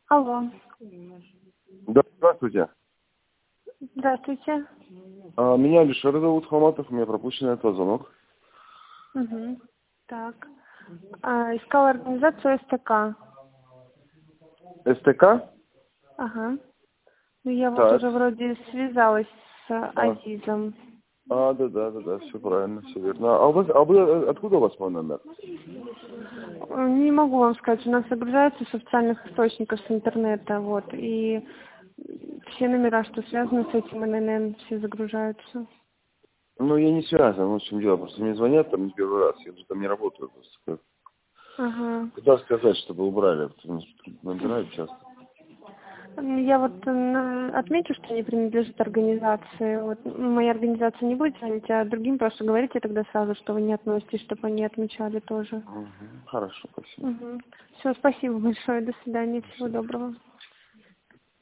Алло. Да, здравствуйте. Здравствуйте. Меня Алишер зовут Хаматов, у меня пропущен этот звонок. Угу. Так. Искала организацию СТК. СТК? Ага. Ну, я вот Так. уже вроде связалась с А, Азизом. да, все правильно, все верно. Откуда у вас мой номер? Не могу вам сказать, у нас загружается с официальных источников, с интернета, вот, и все номера, что связаны с этим ННН, все загружаются. Ну, я не связан, вот в чем дело. Просто мне звонят там не первый раз, я же там не работаю. Просто. Ага. Куда сказать, чтобы убрали? Потому что набирают часто. Я вот отмечу, что не принадлежит организации. Вот, моя организация не будет звонить, а другим просто говорите тогда сразу, что вы не относитесь, чтобы они отмечали тоже. Хорошо, спасибо. Все, спасибо большое, до свидания, всего Спасибо. доброго.